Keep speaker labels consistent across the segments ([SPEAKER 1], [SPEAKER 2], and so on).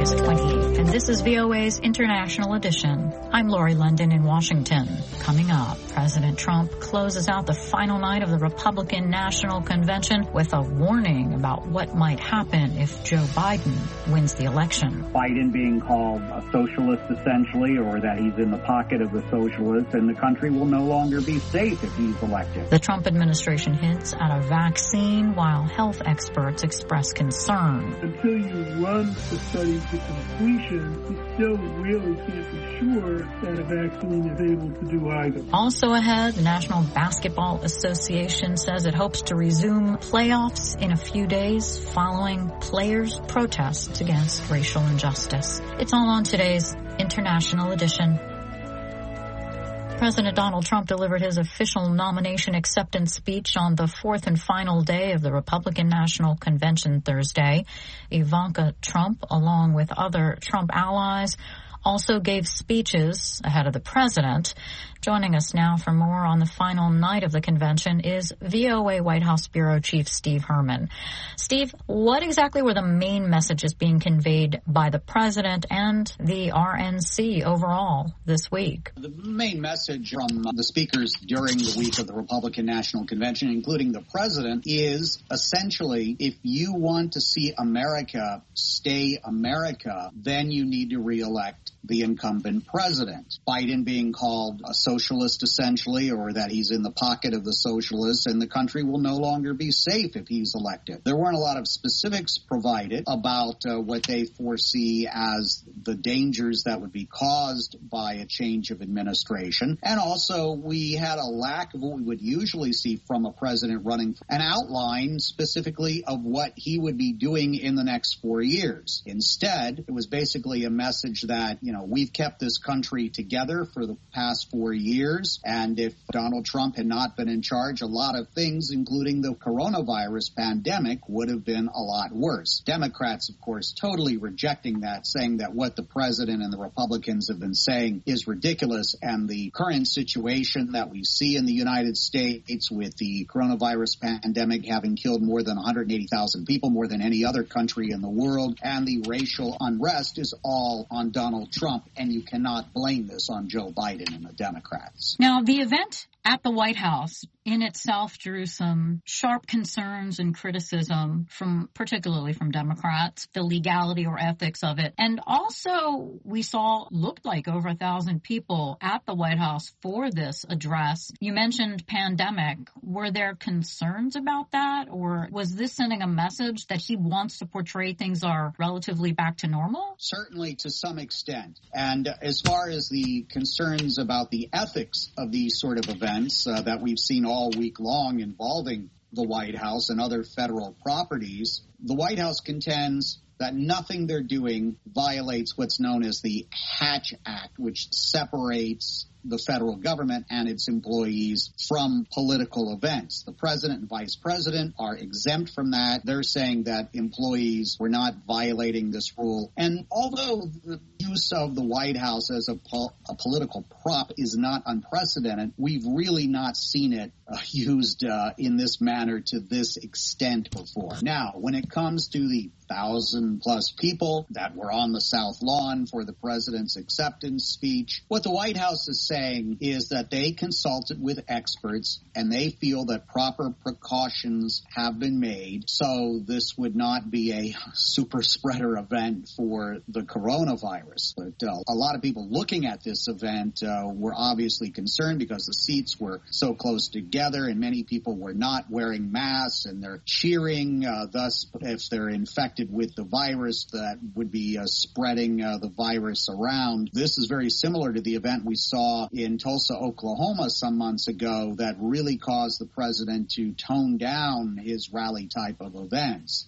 [SPEAKER 1] August 28th, and this is VOA's International Edition. I'm Lori London in Washington. Coming up, President Trump closes out the final night of the Republican National Convention with a warning about what might happen if Joe Biden wins the election.
[SPEAKER 2] Biden being called a socialist, essentially, or that he's in the pocket of the socialists, and the country will no longer be safe if he's elected.
[SPEAKER 1] The Trump administration hints at a vaccine while health experts express concern.
[SPEAKER 3] Until you run the study to completion, you still really can't be sure that a vaccine is able to do either.
[SPEAKER 1] Also ahead, the National Basketball Association says it hopes to resume playoffs in a few days following players' protests against racial injustice. It's all on today's International Edition. President Donald Trump delivered his official nomination acceptance speech on the fourth and final day of the Republican National Convention Thursday. Ivanka Trump, along with other Trump allies, also gave speeches ahead of the president. Joining us now for more on the final night of the convention is VOA White House Bureau Chief Steve Herman. Steve, what exactly were the main messages being conveyed by the president and the RNC overall this week?
[SPEAKER 4] The main message from the speakers during the week of the Republican National Convention, including the president, is essentially, if you want to see America stay America, then you need to reelect the incumbent president. Biden being called a socialist, essentially, or that he's in the pocket of the socialists, and the country will no longer be safe if he's elected. There weren't a lot of specifics provided about what they foresee as the dangers that would be caused by a change of administration. And also, we had a lack of what we would usually see from a president running an outline specifically of what he would be doing in the next 4 years. Instead, it was basically a message that, we've kept this country together for the past 4 years, and if Donald Trump had not been in charge, a lot of things, including the coronavirus pandemic, would have been a lot worse. Democrats, of course, totally rejecting that, saying that what the president and the Republicans have been saying is ridiculous, and the current situation that we see in the United States with the coronavirus pandemic having killed more than 180,000 people, more than any other country in the world, and the racial unrest is all on Donald Trump, and you cannot blame this on Joe Biden and the Democrats.
[SPEAKER 1] Now, the event at the White House in itself drew some sharp concerns and criticism particularly from Democrats, the legality or ethics of it. And also we looked like over 1,000 people at the White House for this address. You mentioned pandemic. Were there concerns about that, or was this sending a message that he wants to portray things are relatively back to normal?
[SPEAKER 4] Certainly to some extent. And as far as the concerns about the ethics of these sort of events, that we've seen all week long involving the White House and other federal properties, the White House contends that nothing they're doing violates what's known as the Hatch Act, which separates the federal government and its employees from political events. The president and vice president are exempt from that. They're saying that employees were not violating this rule. And although the use of the White House as a political prop is not unprecedented, we've really not seen it used in this manner to this extent before. Now, when it comes to the 1,000+ people that were on the South Lawn for the president's acceptance speech, what the White House is saying is that they consulted with experts and they feel that proper precautions have been made, so this would not be a super spreader event for the coronavirus. But a lot of people looking at this event were obviously concerned because the seats were so close together and many people were not wearing masks and they're cheering. Thus, if they're infected with the virus, that would be spreading the virus around. This is very similar to the event we saw in Tulsa, Oklahoma some months ago that really caused the president to tone down his rally type of events.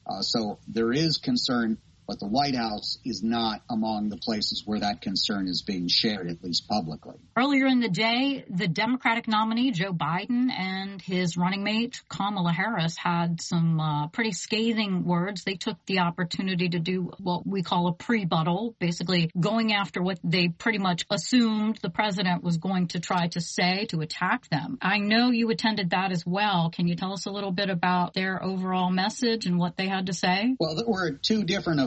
[SPEAKER 4] So there is concern, but the White House is not among the places where that concern is being shared, at least publicly.
[SPEAKER 1] Earlier in the day, the Democratic nominee, Joe Biden, and his running mate, Kamala Harris, had some pretty scathing words. They took the opportunity to do what we call a pre-buttal, basically going after what they pretty much assumed the president was going to try to say to attack them. I know you attended that as well. Can you tell us a little bit about their overall message and what they had to say?
[SPEAKER 4] Well, there were two different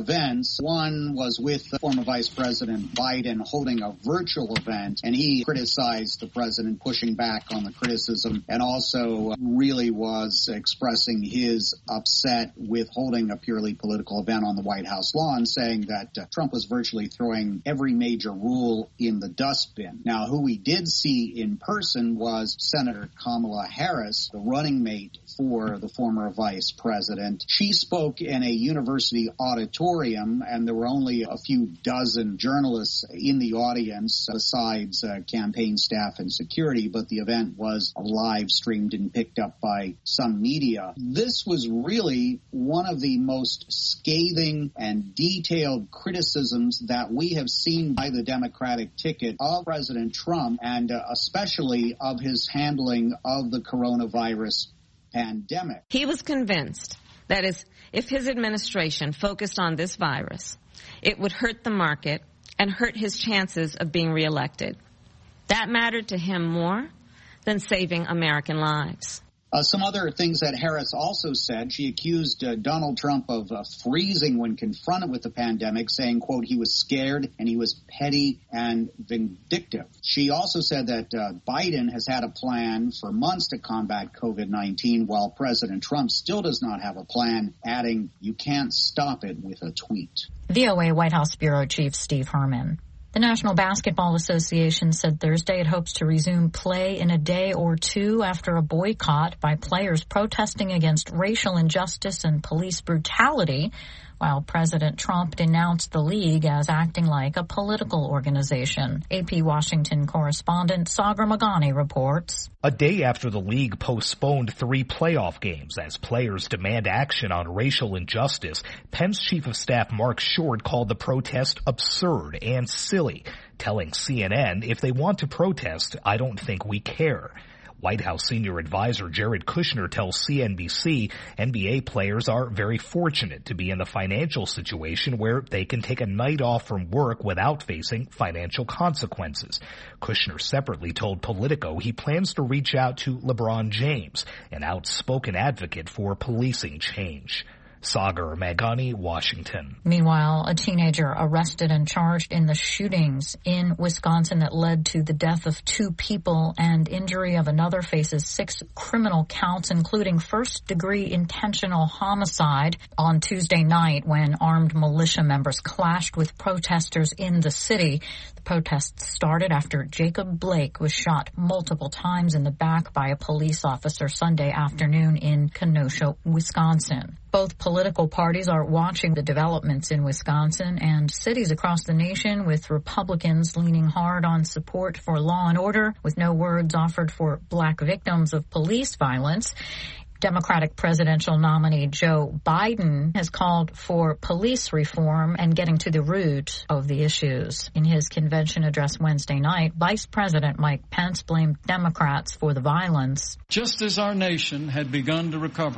[SPEAKER 4] events. One was with former Vice President Biden holding a virtual event, and he criticized the president, pushing back on the criticism, and also really was expressing his upset with holding a purely political event on the White House lawn, saying that Trump was virtually throwing every major rule in the dustbin. Now, who we did see in person was Senator Kamala Harris, the running mate for the former vice president. She spoke in a university auditorium, and there were only a few dozen journalists in the audience besides campaign staff and security, but the event was live streamed and picked up by some media. This was really one of the most scathing and detailed criticisms that we have seen by the Democratic ticket of President Trump, and especially of his handling of the coronavirus pandemic.
[SPEAKER 5] He was convinced that if his administration focused on this virus, it would hurt the market and hurt his chances of being reelected. That mattered to him more than saving American lives.
[SPEAKER 4] Some other things that Harris also said, she accused Donald Trump of freezing when confronted with the pandemic, saying, quote, he was scared and he was petty and vindictive. She also said that Biden has had a plan for months to combat COVID-19, while President Trump still does not have a plan, adding, you can't stop it with a tweet.
[SPEAKER 1] VOA White House Bureau Chief Steve Herman. The National Basketball Association said Thursday it hopes to resume play in a day or two after a boycott by players protesting against racial injustice and police brutality, while President Trump denounced the league as acting like a political organization. AP Washington correspondent Sagar Magani reports.
[SPEAKER 6] A day after the league postponed 3 playoff games as players demand action on racial injustice, Penn's Chief of Staff Mark Short called the protest absurd and silly, telling CNN, if they want to protest, I don't think we care. White House senior advisor Jared Kushner tells CNBC NBA players are very fortunate to be in the financial situation where they can take a night off from work without facing financial consequences. Kushner separately told Politico he plans to reach out to LeBron James, an outspoken advocate for policing change. Sagar Magani, Washington.
[SPEAKER 1] Meanwhile, a teenager arrested and charged in the shootings in Wisconsin that led to the death of 2 people and injury of another faces 6 criminal counts, including first-degree intentional homicide on Tuesday night when armed militia members clashed with protesters in the city. The protests started after Jacob Blake was shot multiple times in the back by a police officer Sunday afternoon in Kenosha, Wisconsin. Both political parties are watching the developments in Wisconsin and cities across the nation, with Republicans leaning hard on support for law and order, with no words offered for black victims of police violence. Democratic presidential nominee Joe Biden has called for police reform and getting to the root of the issues. In his convention address Wednesday night, Vice President Mike Pence blamed Democrats for the violence.
[SPEAKER 7] Just as our nation had begun to recover,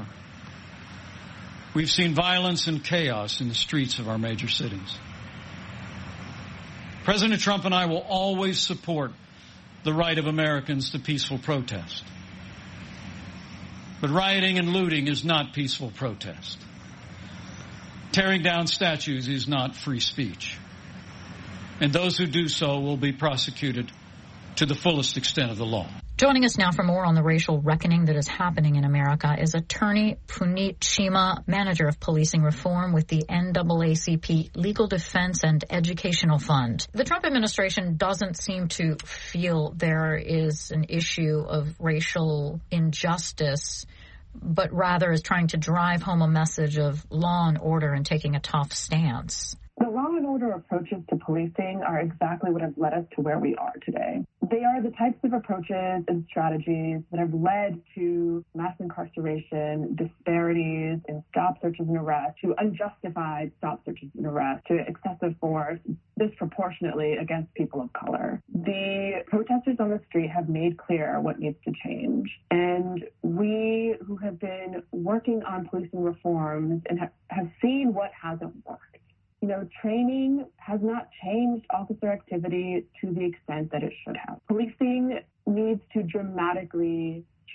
[SPEAKER 7] we've seen violence and chaos in the streets of our major cities. President Trump and I will always support the right of Americans to peaceful protest. But rioting and looting is not peaceful protest. Tearing down statues is not free speech. And those who do so will be prosecuted to the fullest extent of the law.
[SPEAKER 1] Joining us now for more on the racial reckoning that is happening in America is attorney Puneet Chima, manager of policing reform with the NAACP Legal Defense and Educational Fund. The Trump administration doesn't seem to feel there is an issue of racial injustice, but rather is trying to drive home a message of law and order and taking a tough stance.
[SPEAKER 8] The law and order approaches to policing are exactly what have led us to where we are today. They are the types of approaches and strategies that have led to mass incarceration, disparities in stop searches and arrests, to unjustified stop searches and arrests, to excessive force disproportionately against people of color. The protesters on the street have made clear what needs to change. And we who have been working on policing reforms and have seen what hasn't worked. You know, training has not changed officer activity to the extent that it should have. Policing needs to dramatically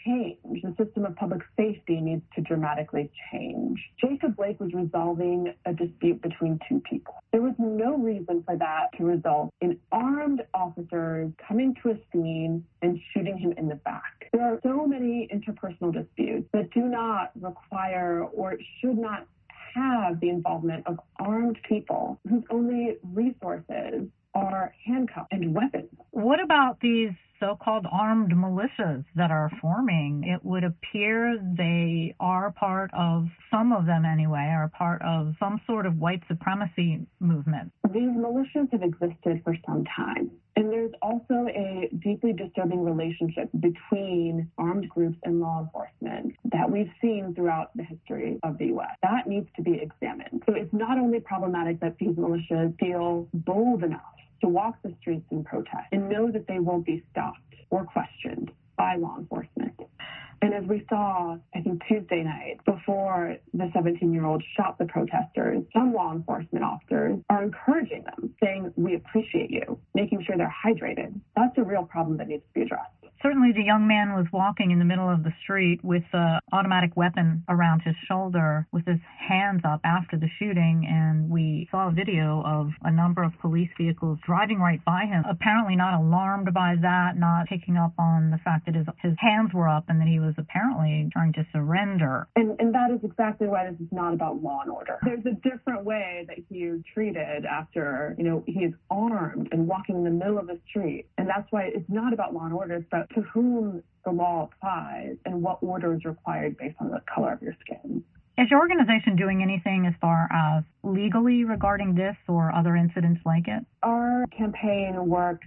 [SPEAKER 8] change. The system of public safety needs to dramatically change. Jacob Blake was resolving a dispute between two people. There was no reason for that to result in armed officers coming to a scene and shooting him in the back. There are so many interpersonal disputes that do not require or should not have the involvement of armed people whose only resources are handcuffs and weapons.
[SPEAKER 1] What about these so-called armed militias that are forming? It would appear they are part of, some of them anyway, are part of some sort of white supremacy movement.
[SPEAKER 8] These militias have existed for some time. And there's also a deeply disturbing relationship between armed groups and law enforcement that we've seen throughout the history of the U.S. That needs to be examined. So it's not only problematic that these militias feel bold enough to walk the streets and protest and know that they won't be stopped or questioned by law enforcement. And as we saw, I think Tuesday night, before the 17-year-old shot the protesters, some law enforcement officers are encouraging them, saying, "We appreciate you," making sure they're hydrated. That's a real problem that needs to be addressed.
[SPEAKER 1] Certainly the young man was walking in the middle of the street with an automatic weapon around his shoulder with his hands up after the shooting, and we saw a video of a number of police vehicles driving right by him, apparently not alarmed by that, not picking up on the fact that his hands were up and that he was apparently trying to surrender.
[SPEAKER 8] And that is exactly why this is not about law and order. There's a different way that he is treated after, he is armed and walking in the middle of the street. And that's why it's not about law and order, it's about to whom the law applies and what order is required based on the color of your skin.
[SPEAKER 1] Is your organization doing anything as far as legally regarding this or other incidents like it?
[SPEAKER 8] Our campaign works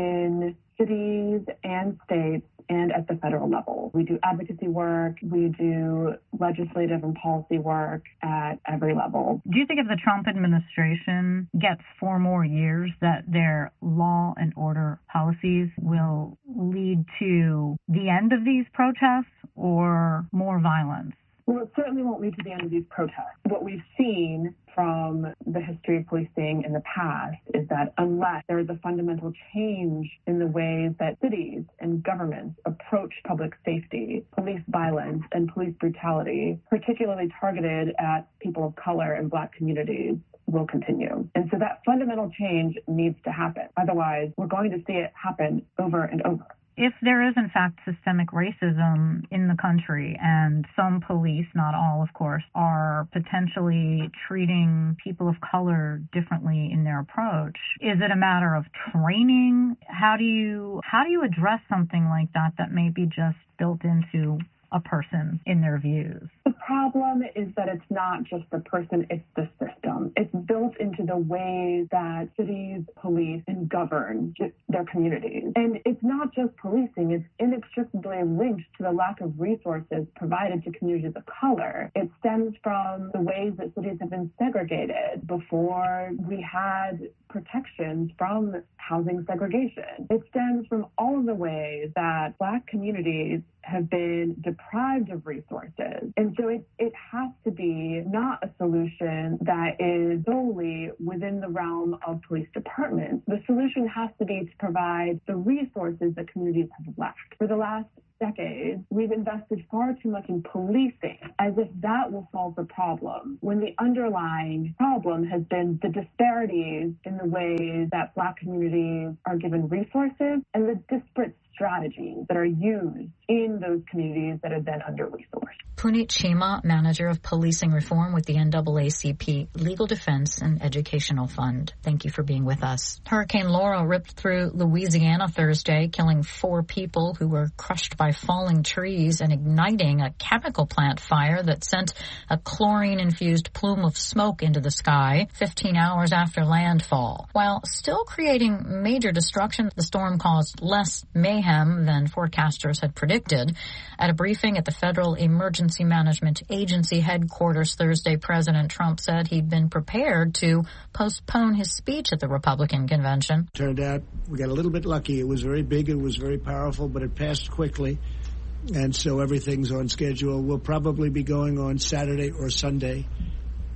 [SPEAKER 8] in cities and states and at the federal level. We do advocacy work, we do legislative and policy work at every level.
[SPEAKER 1] Do you think if the Trump administration gets 4 more years that their law and order policies will lead to the end of these protests or more violence?
[SPEAKER 8] Well, it certainly won't lead to the end of these protests. What we've seen from the history of policing in the past is that unless there is a fundamental change in the ways that cities and governments approach public safety, police violence and police brutality, particularly targeted at people of color and Black communities, will continue. And so that fundamental change needs to happen. Otherwise, we're going to see it happen over and over.
[SPEAKER 1] If there is, in fact, systemic racism in the country and some police, not all, of course, are potentially treating people of color differently in their approach, is it a matter of training? How do you address something like that may be just built into a person in their views?
[SPEAKER 8] The problem is that it's not just the person, it's the system. It's built into the ways that cities police and govern their communities. And it's not just policing, it's inextricably linked to the lack of resources provided to communities of color. It stems from the ways that cities have been segregated before we had protections from housing segregation. It stems from all of the ways that Black communities have been deprived of resources. And so it has to be not a solution that is solely within the realm of police departments. The solution has to be to provide the resources that communities have lacked. For the last decades, we've invested far too much in policing as if that will solve the problem, when the underlying problem has been the disparities in the ways that Black communities are given resources and the disparate strategies that are used in those communities that are then under-resourced.
[SPEAKER 1] Puneet Cheema, Manager of Policing Reform with the NAACP Legal Defense and Educational Fund. Thank you for being with us. Hurricane Laura ripped through Louisiana Thursday, killing 4 people who were crushed by falling trees and igniting a chemical plant fire that sent a chlorine-infused plume of smoke into the sky 15 hours after landfall. While still creating major destruction, the storm caused less mayhem than forecasters had predicted. At a briefing at the Federal Emergency Management Agency headquarters Thursday, President Trump said he'd been prepared to postpone his speech at the Republican convention.
[SPEAKER 9] Turned out we got a little bit lucky. It was very big, it was very powerful, but it passed quickly. And so everything's on schedule. We'll probably be going on Saturday or Sunday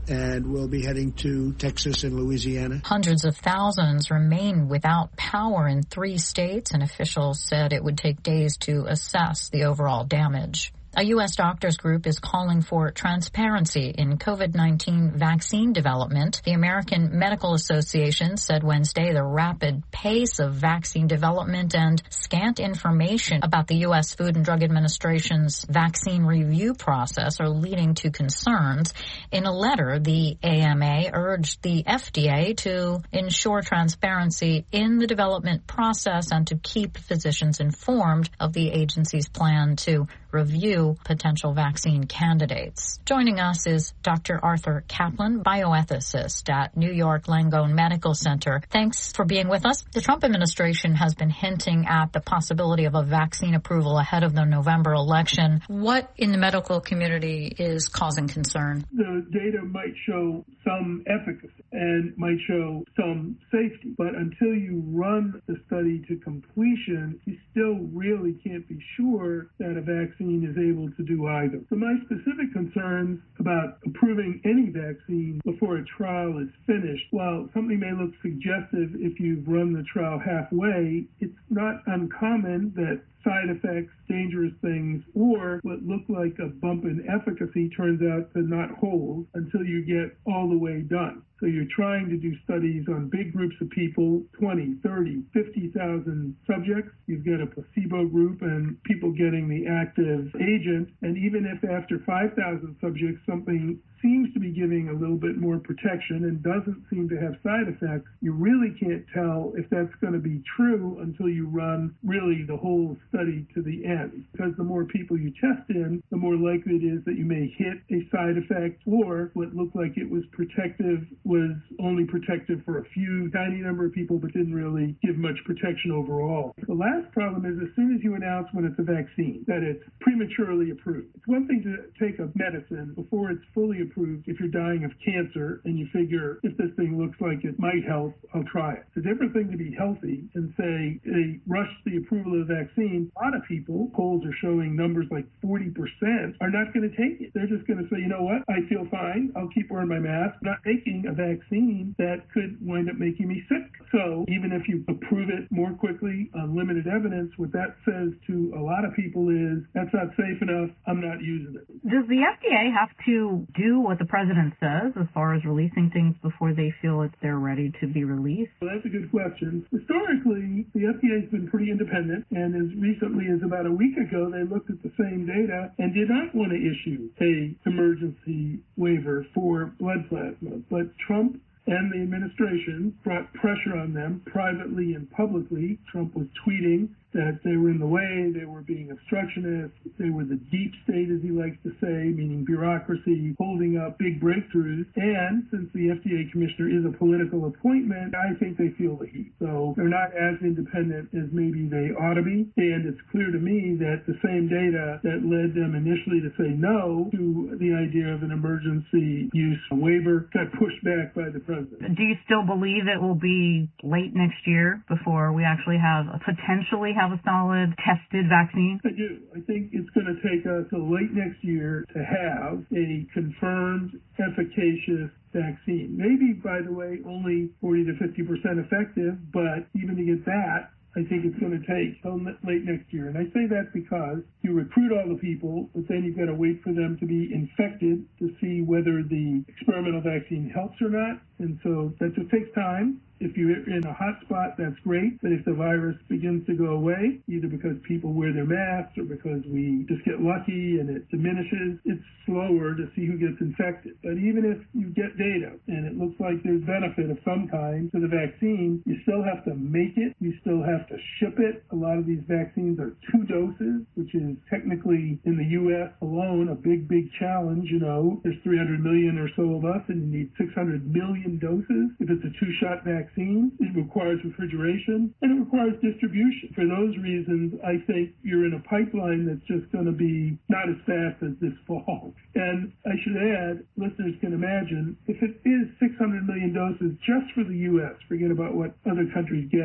[SPEAKER 9] and we'll be heading to Texas and Louisiana.
[SPEAKER 1] Hundreds of thousands remain without power in 3 states, and officials said it would take days to assess the overall damage. A U.S. doctors group is calling for transparency in COVID-19 vaccine development. The American Medical Association said Wednesday the rapid pace of vaccine development and scant information about the U.S. Food and Drug Administration's vaccine review process are leading to concerns. In a letter, the AMA urged the FDA to ensure transparency in the development process and to keep physicians informed of the agency's plan to review potential vaccine candidates. Joining us is Dr. Arthur Kaplan, bioethicist at New York Langone Medical Center. Thanks for being with us. The Trump administration has been hinting at the possibility of a vaccine approval ahead of the November election. What in the medical community is causing concern?
[SPEAKER 3] The data might show some efficacy and might show some safety, but until you run the study to completion, you still really can't be sure that a vaccine is able to do either. So my specific concerns about approving any vaccine before a trial is finished, while something may look suggestive if you've run the trial halfway, it's not uncommon that side effects, dangerous things, or what looked like a bump in efficacy turns out to not hold until you get all the way done. So you're trying to do studies on big groups of people, 20, 30, 50,000 subjects. You've got a placebo group and people getting the active agent. And even if after 5,000 subjects something seems to be giving a little bit more protection and doesn't seem to have side effects, you really can't tell if that's going to be true until you run really the whole study to the end. Because the more people you test in, the more likely it is that you may hit a side effect, or what looked like it was protective was only protective for a few tiny number of people but didn't really give much protection overall. The last problem is as soon as you announce when it's a vaccine, that it's prematurely approved. It's one thing to take a medicine before it's fully approved if you're dying of cancer and you figure if this thing looks like it might help, I'll try it. It's a different thing to be healthy and say they rushed the approval of the vaccine. A lot of people, polls are showing numbers like 40% are not going to take it. They're just going to say, you know what, I feel fine, I'll keep wearing my mask, not taking a vaccine that could wind up making me sick. So even if you approve it more quickly on limited evidence, what that says to a lot of people is that's not safe enough, I'm not using it.
[SPEAKER 10] Does the FDA have to do what the president says as far as releasing things before they feel that they're ready to be released?
[SPEAKER 3] Well, that's a good question. Historically, the FDA has been pretty independent, and as recently as about a week ago, they looked at the same data and did not want to issue a emergency waiver for blood plasma. But Trump and the administration brought pressure on them privately and publicly. Trump was tweeting that they were in the way, they were being obstructionist, they were the deep state, as he likes to say, meaning bureaucracy, holding up big breakthroughs. And since the FDA commissioner is a political appointment, I think they feel the heat. So they're not as independent as maybe they ought to be. And it's clear to me that the same data that led them initially to say no to the idea of an emergency use waiver got pushed back by the president.
[SPEAKER 10] Do you still believe it will be late next year before we actually potentially have a solid tested vaccine?
[SPEAKER 3] I do. I think it's going to take us till late next year to have a confirmed, efficacious vaccine. Maybe, by the way, only 40 to 50% effective, but even to get that, I think it's going to take till late next year. And I say that because you recruit all the people, but then you've got to wait for them to be infected to see whether the experimental vaccine helps or not. And so that just takes time. If you're in a hot spot, that's great. But if the virus begins to go away, either because people wear their masks or because we just get lucky and it diminishes, it's slower to see who gets infected. But even if you get data and it looks like there's benefit of some kind to the vaccine, you still have to make it. You still have to ship it. A lot of these vaccines are 2 doses, which is technically in the U.S. alone a big, big challenge. You know, there's 300 million or so of us and you need 600 million doses. If it's a 2-shot vaccine, it requires refrigeration and it requires distribution. For those reasons, I think you're in a pipeline that's just going to be not as fast as this fall. And I should add, listeners can imagine, if it is 600 million doses just for the U.S., forget about what other countries get or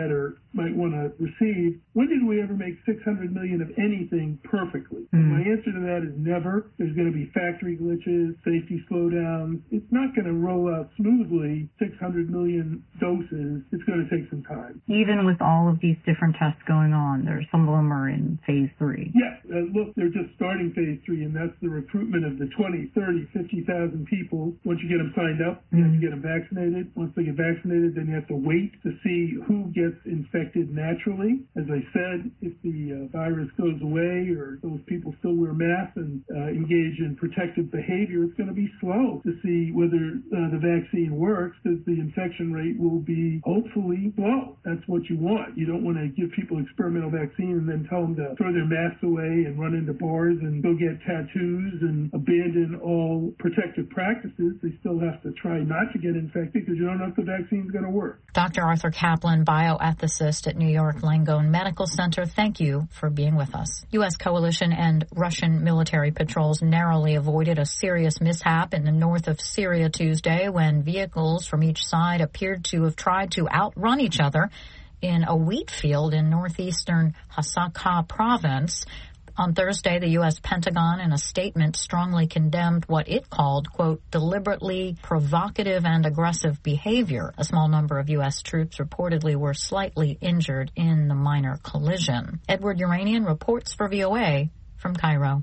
[SPEAKER 3] might want to receive. When did we ever make 600 million of anything perfectly? My answer to that is never. There's going to be factory glitches, safety slowdowns. It's not going to roll out smoothly, 600 million doses. It's going to take some time.
[SPEAKER 10] Even with all of these different tests going on, some of them are in phase 3.
[SPEAKER 3] Yes. Look, they're just starting phase 3, and that's the recruitment of the 20, 30, 50,000 people. Once you get them signed up, you have to get them vaccinated. Once they get vaccinated, then you have to wait to see who gets infected naturally. As I said, if the virus goes away or those people still wear masks and engage in protective behavior, it's going to be slow to see whether the vaccine works, because the infection rate will be hopefully low. That's what you want. You don't want to give people experimental vaccine and then tell them to throw their masks away and run into bars and go get tattoos and abandon all protective practices. They still have to try not to get infected because you don't know if the vaccine's going to work.
[SPEAKER 1] Dr. Arthur Kaplan, bioethicist at New York Langone Medical Center, thank you for being with us. U.S. coalition and Russian military patrols narrowly avoided a serious mishap in the north of Syria Tuesday when vehicles from each side appeared to have tried to outrun each other in a wheat field in northeastern Hasakah province. On Thursday, the U.S. Pentagon, in a statement, strongly condemned what it called, quote, deliberately provocative and aggressive behavior. A small number of U.S. troops reportedly were slightly injured in the minor collision. Edward Uranian reports for VOA from Cairo.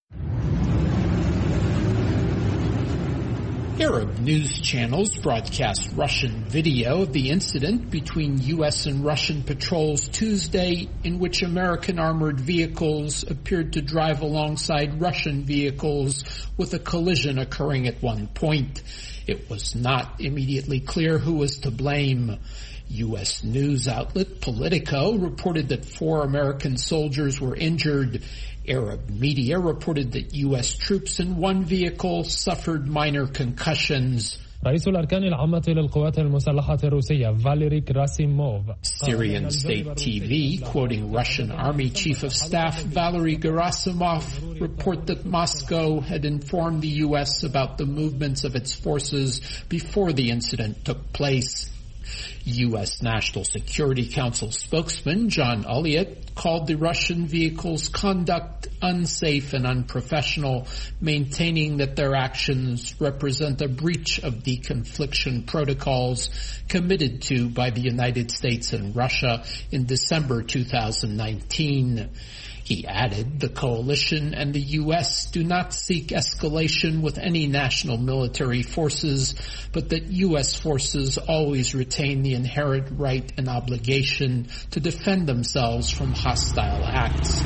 [SPEAKER 11] Arab news channels broadcast Russian video of the incident between U.S. and Russian patrols Tuesday, in which American armored vehicles appeared to drive alongside Russian vehicles, with a collision occurring at one point. It was not immediately clear who was to blame. U.S. news outlet Politico reported that 4 American soldiers were injured. Arab media reported that U.S. troops in one vehicle suffered minor concussions.
[SPEAKER 12] رئيس الأركان العامة للقوات المسلحة الروسية فاليري غراسيموف.
[SPEAKER 11] Syrian state TV, quoting Russian Army Chief of Staff Valery Gerasimov, report that Moscow had informed the U.S. about the movements of its forces before the incident took place. U.S. National Security Council spokesman John Elliott called the Russian vehicles' conduct unsafe and unprofessional, maintaining that their actions represent a breach of the confliction protocols committed to by the United States and Russia in December 2019. He added the coalition and the U.S. do not seek escalation with any national military forces, but that U.S. forces always retain the inherent right and obligation to defend themselves from hostile acts.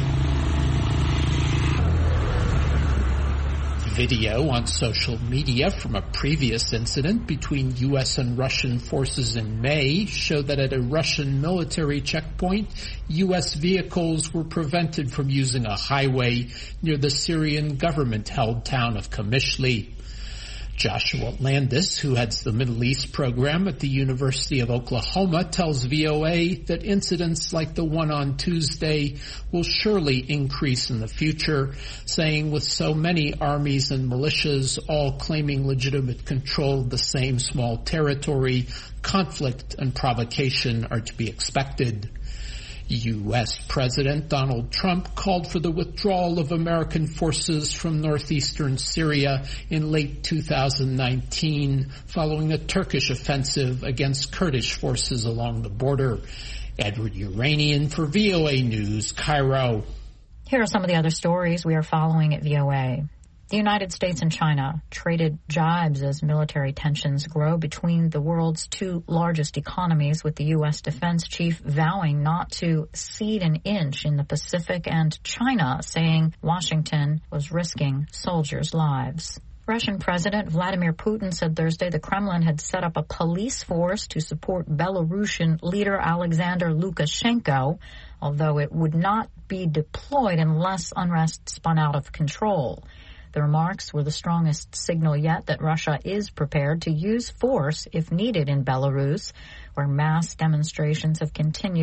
[SPEAKER 11] Video on social media from a previous incident between U.S. and Russian forces in May showed that at a Russian military checkpoint, U.S. vehicles were prevented from using a highway near the Syrian government-held town of Qamishli. Joshua Landis, who heads the Middle East program at the University of Oklahoma, tells VOA that incidents like the one on Tuesday will surely increase in the future, saying with so many armies and militias all claiming legitimate control of the same small territory, conflict and provocation are to be expected. U.S. President Donald Trump called for the withdrawal of American forces from northeastern Syria in late 2019 following a Turkish offensive against Kurdish forces along the border. Edward Uranian for VOA News, Cairo.
[SPEAKER 1] Here are some of the other stories we are following at VOA. The United States and China traded jibes as military tensions grow between the world's 2 largest economies, with the U.S. defense chief vowing not to cede an inch in the Pacific, and China saying Washington was risking soldiers' lives. Russian President Vladimir Putin said Thursday the Kremlin had set up a police force to support Belarusian leader Alexander Lukashenko, although it would not be deployed unless unrest spun out of control. The remarks were the strongest signal yet that Russia is prepared to use force if needed in Belarus, where mass demonstrations have continued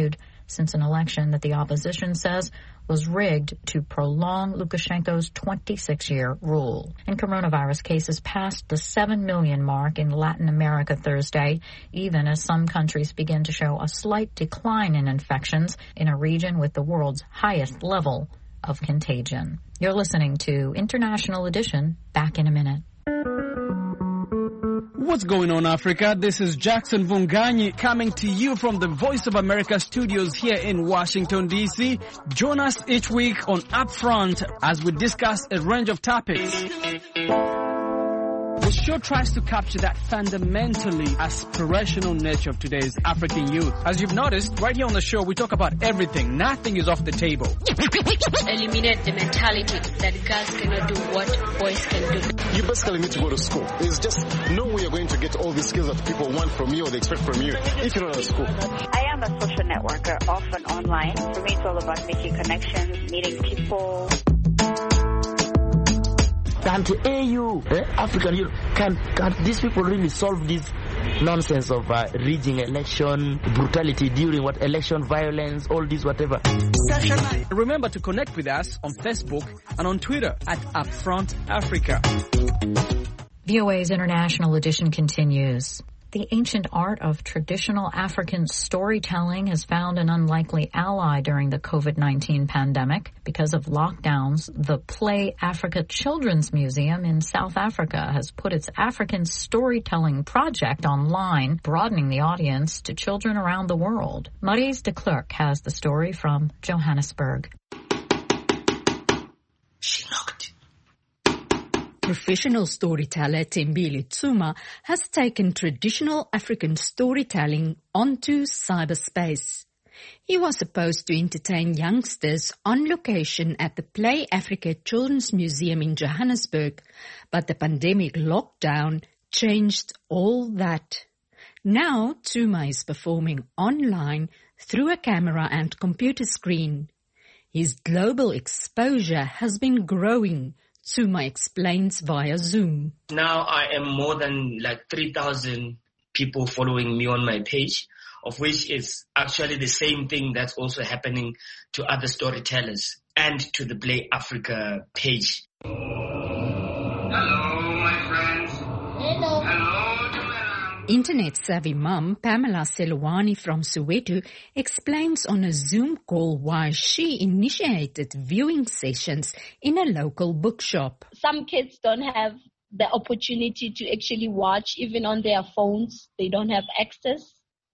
[SPEAKER 1] since an election that the opposition says was rigged to prolong Lukashenko's 26-year rule. And coronavirus cases passed the 7 million mark in Latin America Thursday, even as some countries begin to show a slight decline in infections in a region with the world's highest level of contagion. You're listening to International Edition. Back in a minute.
[SPEAKER 13] What's going on, Africa? This is Jackson Vunganyi coming to you from the Voice of America studios here in Washington, D.C. Join us each week on Upfront as we discuss a range of topics. The show tries to capture that fundamentally aspirational nature of today's African youth. As you've noticed, right here on the show, we talk about everything. Nothing is off the table.
[SPEAKER 14] Eliminate the mentality that girls cannot do what boys can do.
[SPEAKER 15] You basically need to go to school. It's just no way you're going to get all the skills that people want from you or they expect from you if you're not at school.
[SPEAKER 16] I am a social networker, often online. For me, it's all about making connections, meeting people.
[SPEAKER 17] Can to AU, African Union, can these people really solve this nonsense of rigging election, brutality during election violence, all this whatever?
[SPEAKER 13] Remember to connect with us on Facebook and on Twitter at Upfront Africa.
[SPEAKER 1] VOA's International Edition continues. The ancient art of traditional African storytelling has found an unlikely ally during the COVID-19 pandemic. Because of lockdowns, the Play Africa Children's Museum in South Africa has put its African storytelling project online, broadening the audience to children around the world. Maurice de Klerk has the story from Johannesburg.
[SPEAKER 18] She looked. Professional storyteller Tembile Tsuma has taken traditional African storytelling onto cyberspace. He was supposed to entertain youngsters on location at the Play Africa Children's Museum in Johannesburg, but the pandemic lockdown changed all that. Now Tsuma is performing online through a camera and computer screen. His global exposure has been growing, Tsuma explains via Zoom.
[SPEAKER 19] Now I am more than 3,000 people following me on my page, of which is actually the same thing that's also happening to other storytellers and to the Play Africa page.
[SPEAKER 20] Hello, my friends.
[SPEAKER 18] Hello. Internet-savvy mum Pamela Selwani from Soweto explains on a Zoom call why she initiated viewing sessions in a local bookshop.
[SPEAKER 21] Some kids don't have the opportunity to actually watch, even on their phones. They don't have access.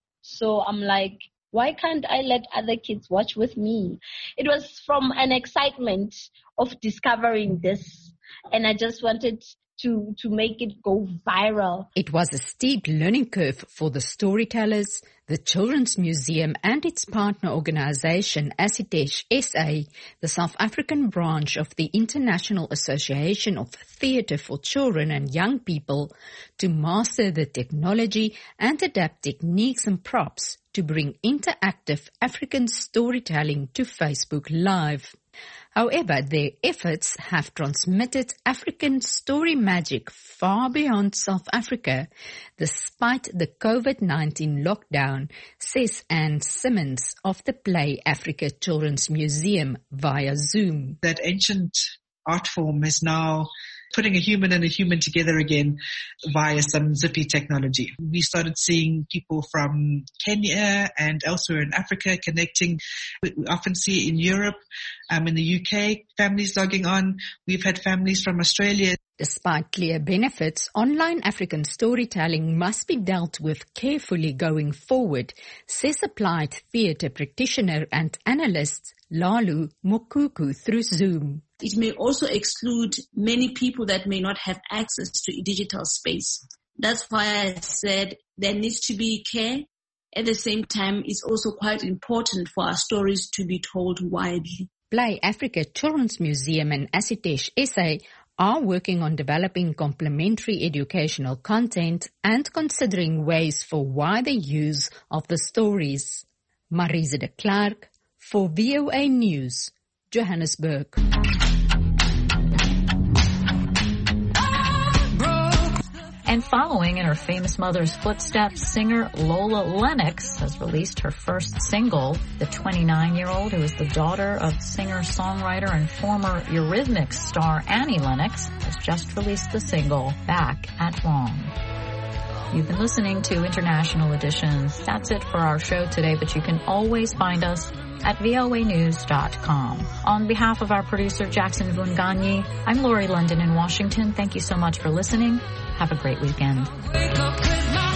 [SPEAKER 21] So I'm like, why can't I let other kids watch with me? It was from an excitement of discovering this, and I just wanted to make it go viral.
[SPEAKER 18] It was a steep learning curve for the storytellers, the Children's Museum and its partner organization ASITESH SA, the South African branch of the International Association of Theatre for Children and Young People, to master the technology and adapt techniques and props to bring interactive African storytelling to Facebook Live. However, their efforts have transmitted African story magic far beyond South Africa, despite the COVID-19 lockdown, says Anne Simmons of the Play Africa Children's Museum via Zoom.
[SPEAKER 22] That ancient art form is now putting a human and a human together again via some zippy technology. We started seeing people from Kenya and elsewhere in Africa connecting. We often see it in Europe, in the UK, families logging on. We've had families from Australia.
[SPEAKER 18] Despite clear benefits, online African storytelling must be dealt with carefully going forward, says applied theatre practitioner and analyst Lalu Mokuku through Zoom.
[SPEAKER 23] It may also exclude many people that may not have access to digital space. That's why I said there needs to be care. At the same time, it's also quite important for our stories to be told widely.
[SPEAKER 18] Play Africa Children's Museum and ASITESH SA are working on developing complementary educational content and considering ways for wider use of the stories. Marise de Klerk for VOA News, Johannesburg.
[SPEAKER 1] And following in her famous mother's footsteps, singer Lola Lennox has released her first single. The 29-year-old, who is the daughter of singer-songwriter and former Eurythmics star Annie Lennox, has just released the single Back at Home. You've been listening to International Edition. That's it for our show today, but you can always find us at voanews.com. On behalf of our producer, Jackson Vunganyi, I'm Lori London in Washington. Thank you so much for listening. Have a great weekend.